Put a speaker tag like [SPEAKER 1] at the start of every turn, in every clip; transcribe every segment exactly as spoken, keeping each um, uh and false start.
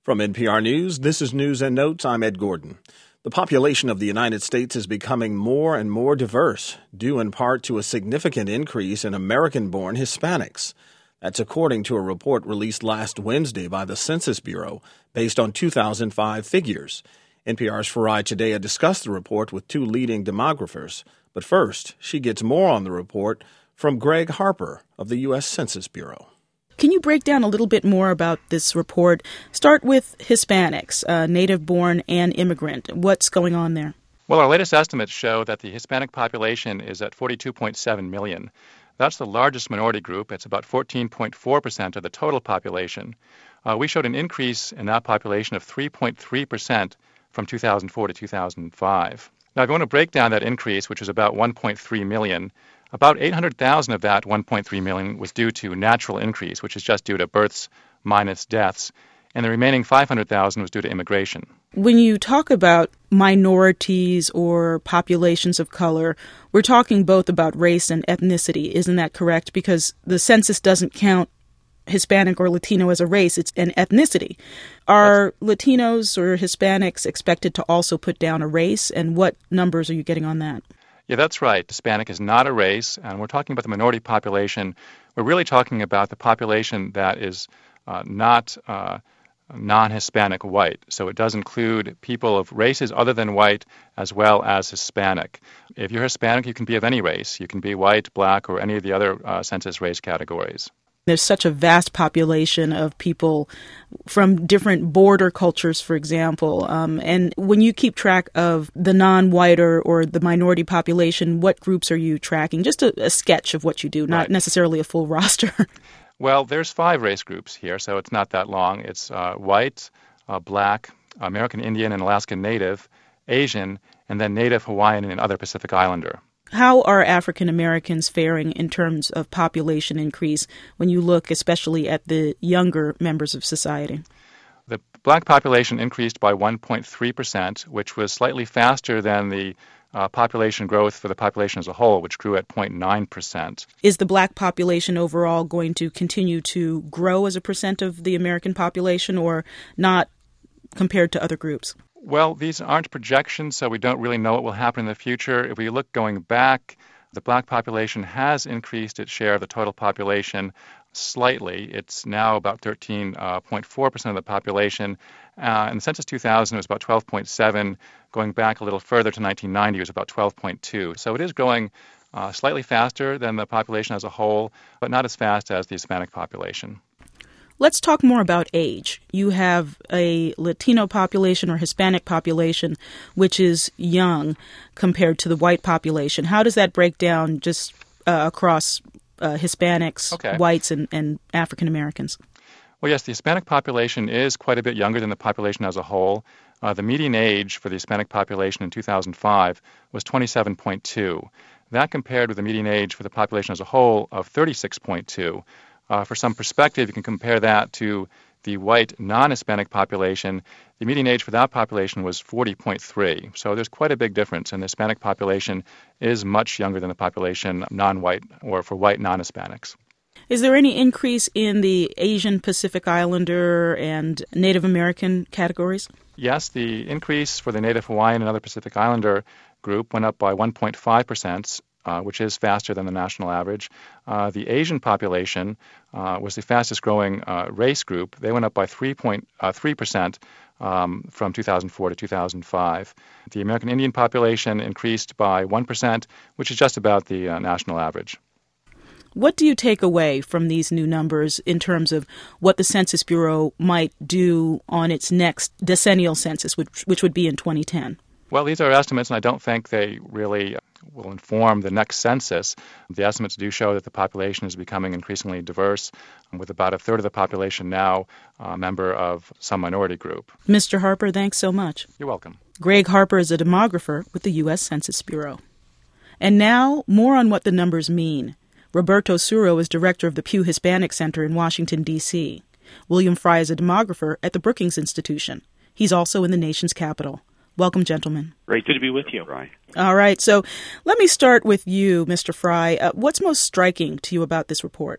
[SPEAKER 1] From N P R News, this is News and Notes. I'm Ed Gordon. The population of the United States is becoming more and more diverse, due in part to a significant increase in American-born Hispanics. That's according to a report released last Wednesday by the Census Bureau, based on two thousand five figures. N P R's Farai Chideya discussed the report with two leading demographers. But first, she gets more on the report from Greg Harper of the U S Census Bureau.
[SPEAKER 2] Can you break down a little bit more about this report? Start with Hispanics, uh, native-born and immigrant. What's going on there?
[SPEAKER 3] Well, our latest estimates show that the Hispanic population is at forty-two point seven million. That's the largest minority group. It's about fourteen point four percent of the total population. Uh, we showed an increase in that population of three point three percent from two thousand four to two thousand five. Now, if you want to break down that increase, which was about one point three million, about eight hundred thousand of that one point three million was due to natural increase, which is just due to births minus deaths, and the remaining five hundred thousand was due to immigration.
[SPEAKER 2] When you talk about minorities or populations of color, we're talking both about race and ethnicity, isn't that correct? Because the census doesn't count Hispanic or Latino as a race, it's an ethnicity. Are That's... Latinos or Hispanics expected to also put down a race, and what numbers are you getting on that?
[SPEAKER 3] Yeah, that's right. Hispanic is not a race, and we're talking about the minority population. We're really talking about the population that is uh, not uh, non-Hispanic white. So it does include people of races other than white as well as Hispanic. If you're Hispanic, you can be of any race. You can be white, black, or any of the other uh, census race categories.
[SPEAKER 2] There's such a vast population of people from different border cultures, for example. Um, and when you keep track of the non-white or, or the minority population, what groups are you tracking? Just a, a sketch of what you do, not
[SPEAKER 3] right.
[SPEAKER 2] necessarily a full roster.
[SPEAKER 3] Well, there's five race groups here, so it's not that long. It's uh, white, uh, black, American Indian and Alaskan Native, Asian, and then Native Hawaiian and other Pacific Islander.
[SPEAKER 2] How are African Americans faring in terms of population increase when you look especially at the younger members of society?
[SPEAKER 3] The black population increased by one point three percent, which was slightly faster than the uh, population growth for the population as a whole, which grew at zero point nine percent.
[SPEAKER 2] Is the black population overall going to continue to grow as a percent of the American population or not compared to other groups?
[SPEAKER 3] Well, these aren't projections, so we don't really know what will happen in the future. If we look going back, the black population has increased its share of the total population slightly. It's now about thirteen point four percent of the population. Uh, in the Census two thousand, it was about twelve point seven. Going back a little further to nineteen ninety, it was about twelve point two. So it is growing uh, slightly faster than the population as a whole, but not as fast as the Hispanic population.
[SPEAKER 2] Let's talk more about age. You have a Latino population or Hispanic population, which is young compared to the white population. How does that break down just uh, across uh, Hispanics,
[SPEAKER 3] okay.
[SPEAKER 2] whites, and, and African Americans?
[SPEAKER 3] Well, yes, the Hispanic population is quite a bit younger than the population as a whole. Uh, the median age for the Hispanic population in two thousand five was twenty-seven point two. That compared with the median age for the population as a whole of thirty-six point two. Uh, for some perspective, you can compare that to the white non-Hispanic population. The median age for that population was forty point three. So there's quite a big difference, and the Hispanic population is much younger than the population non-white or for white non-Hispanics.
[SPEAKER 2] Is there any increase in the Asian Pacific Islander and Native American categories?
[SPEAKER 3] Yes, the increase for the Native Hawaiian and other Pacific Islander group went up by one point five percent. Uh, which is faster than the national average. Uh, the Asian population uh, was the fastest growing uh, race group. They went up by three point three percent um, from two thousand four to two thousand five. The American Indian population increased by one percent, which is just about the uh, national average.
[SPEAKER 2] What do you take away from these new numbers in terms of what the Census Bureau might do on its next decennial census, which, which would be in twenty ten?
[SPEAKER 3] Well, these are estimates, and I don't think they really will inform the next census. The estimates do show that the population is becoming increasingly diverse, with about a third of the population now a member of some minority group.
[SPEAKER 2] Mister Harper, thanks so much.
[SPEAKER 3] You're welcome.
[SPEAKER 2] Greg Harper is a demographer with the U S Census Bureau. And now, more on what the numbers mean. Roberto Suro is director of the Pew Hispanic Center in Washington, D C William Fry is a demographer at the Brookings Institution. He's also in the nation's capital. Welcome, gentlemen.
[SPEAKER 4] Great to be with you. Right.
[SPEAKER 2] All right. So let me start with you, Mister Fry. Uh, what's most striking to you about this report?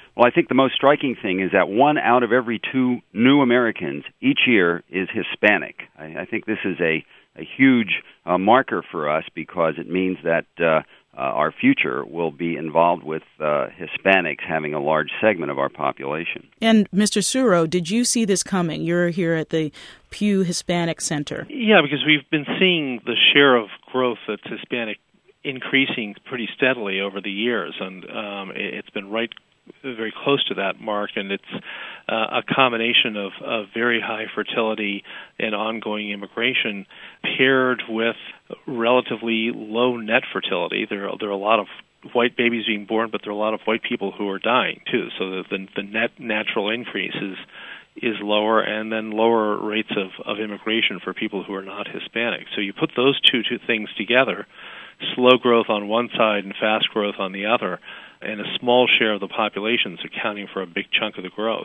[SPEAKER 4] Well, I think the most striking thing is that one out of every two new Americans each year is Hispanic. I, I think this is a, a huge uh, marker for us because it means that uh, uh, our future will be involved with uh, Hispanics having a large segment of our population.
[SPEAKER 2] And Mister Suro, did you see this coming? You're here at the Pew Hispanic Center.
[SPEAKER 5] Yeah, because we've been seeing the share of growth that's Hispanic increasing pretty steadily over the years, and um, it's been right very close to that mark, and it's uh, a combination of, of very high fertility and ongoing immigration paired with relatively low net fertility. There are, there are a lot of white babies being born, but there are a lot of white people who are dying, too, so the, the, the net natural increase is is lower, and then lower rates of, of immigration for people who are not Hispanic. So you put those two, two things together, slow growth on one side and fast growth on the other, and a small share of the population is accounting for a big chunk of the growth.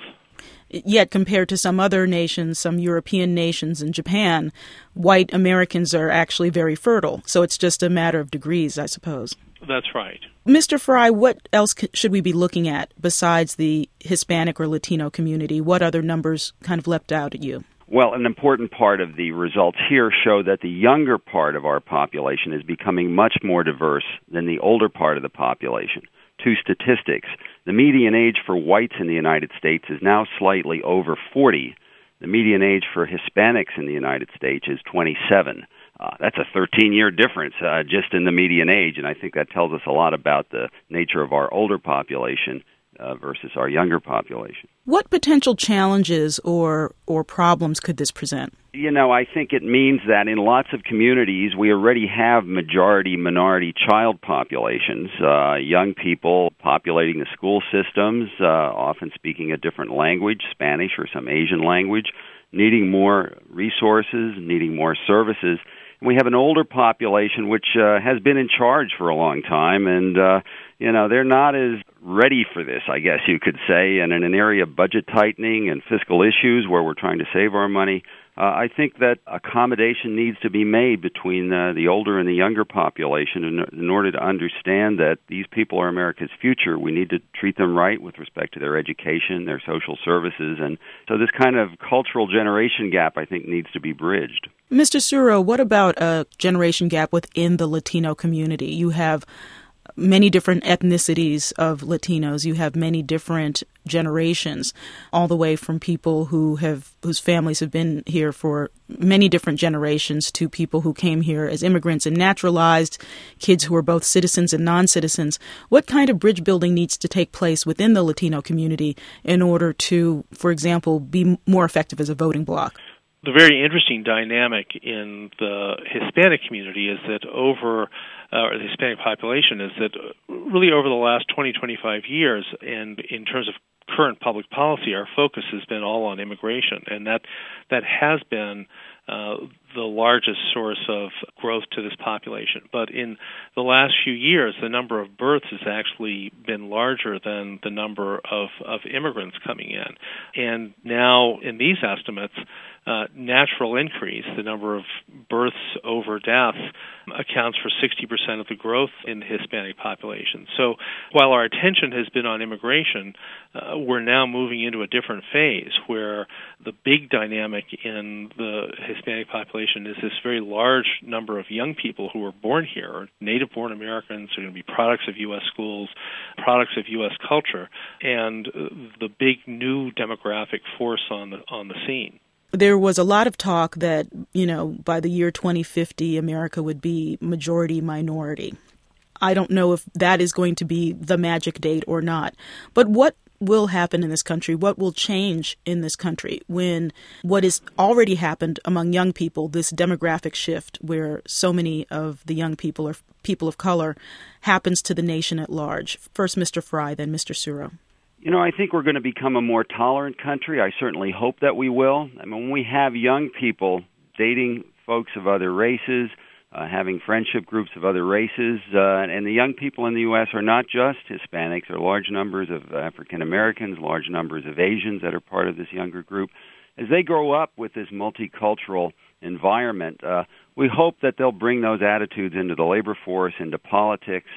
[SPEAKER 2] Yet compared to some other nations, some European nations and Japan, white Americans are actually very fertile. So it's just a matter of degrees, I suppose.
[SPEAKER 5] That's right.
[SPEAKER 2] Mister Fry, what else should we be looking at besides the Hispanic or Latino community? What other numbers kind of leapt out at you?
[SPEAKER 4] Well, an important part of the results here show that the younger part of our population is becoming much more diverse than the older part of the population. Two statistics. The median age for whites in the United States is now slightly over forty. The median age for Hispanics in the United States is twenty-seven. Uh, that's a thirteen-year difference uh, just in the median age, and I think that tells us a lot about the nature of our older population uh, versus our younger population.
[SPEAKER 2] What potential challenges or or problems could this present?
[SPEAKER 4] You know, I think it means that in lots of communities we already have majority-minority child populations, uh, young people populating the school systems, uh, often speaking a different language, Spanish or some Asian language, needing more resources, needing more services. And we have an older population which uh, has been in charge for a long time, and, uh, you know, they're not as ready for this, I guess you could say. And in an area of budget tightening and fiscal issues where we're trying to save our money, Uh, I think that accommodation needs to be made between uh, the older and the younger population in, in order to understand that these people are America's future. We need to treat them right with respect to their education, their social services, and so this kind of cultural generation gap, I think, needs to be bridged.
[SPEAKER 2] Mister Suro, what about a generation gap within the Latino community? You have many different ethnicities of Latinos. You have many different generations, all the way from people who have whose families have been here for many different generations to people who came here as immigrants and naturalized, kids who are both citizens and non-citizens. What kind of bridge building needs to take place within the Latino community in order to, for example, be more effective as a voting bloc?
[SPEAKER 5] The very interesting dynamic in the Hispanic community is that over, uh, or the Hispanic population is that really over the last twenty, twenty-five years, and in terms of current public policy, our focus has been all on immigration, and that that has been uh, the largest source of growth to this population. But in the last few years, the number of births has actually been larger than the number of, of immigrants coming in. And now, in these estimates, uh, natural increase, the number of births over deaths, accounts for sixty percent of the growth in the Hispanic population. So while our attention has been on immigration, uh, we're now moving into a different phase where the big dynamic in the Hispanic population is this very large number of young people who are born here, native-born Americans, are going to be products of U S schools, products of U S culture, and the big new demographic force on the on the scene.
[SPEAKER 2] There was a lot of talk that, you know, by the year twenty fifty, America would be majority-minority. I don't know if that is going to be the magic date or not. But what will happen in this country? What will change in this country when what has already happened among young people, this demographic shift where so many of the young people are people of color, happens to the nation at large? First, Mister Fry, then Mister Suro.
[SPEAKER 4] You know, I think we're going to become a more tolerant country. I certainly hope that we will. I mean, when we have young people dating folks of other races, uh, having friendship groups of other races, uh, and the young people in the U S are not just Hispanics. There are large numbers of African Americans, large numbers of Asians that are part of this younger group. As they grow up with this multicultural environment, uh, we hope that they'll bring those attitudes into the labor force, into politics.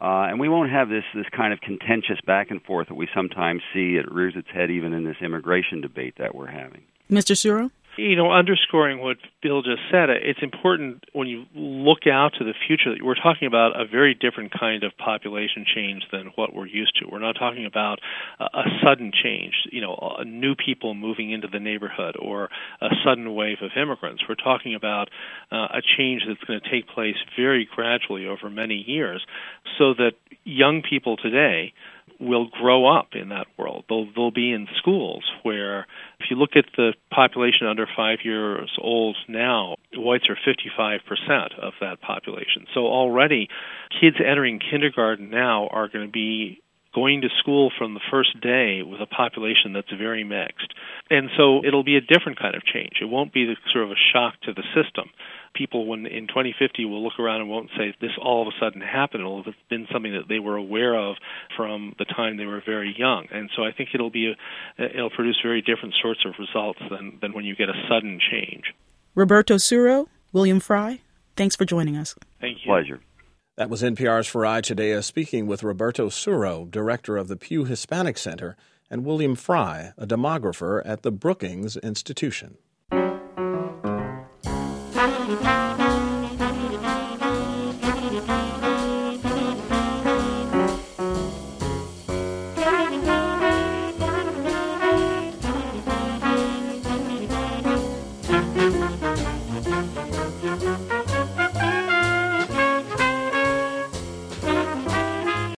[SPEAKER 4] Uh, and we won't have this, this kind of contentious back and forth that we sometimes see. It rears its head even in this immigration debate that we're having.
[SPEAKER 2] Mister Suro?
[SPEAKER 5] You know, underscoring what Bill just said, it's important when you look out to the future that we're talking about a very different kind of population change than what we're used to. We're not talking about a, a sudden change, you know, a new people moving into the neighborhood or a sudden wave of immigrants. We're talking about uh, a change that's going to take place very gradually over many years so that young people today will grow up in that world. They'll, they'll be in schools where, if you look at the population under five years old now, whites are fifty-five percent of that population. So already, kids entering kindergarten now are going to be going to school from the first day with a population that's very mixed. And so it'll be a different kind of change. It won't be the, sort of a shock to the system. People, when in twenty fifty, will look around and won't say this all of a sudden happened. It'll have been something that they were aware of from the time they were very young. And so I think it'll be a, it'll produce very different sorts of results than, than when you get a sudden change.
[SPEAKER 2] Roberto Suro, William Fry, thanks for joining us.
[SPEAKER 5] Thank you.
[SPEAKER 4] Pleasure.
[SPEAKER 1] That was N P R's Farai Chideya speaking with Roberto Suro, director of the Pew Hispanic Center, and William Fry, a demographer at the Brookings Institution.
[SPEAKER 6] Thank you.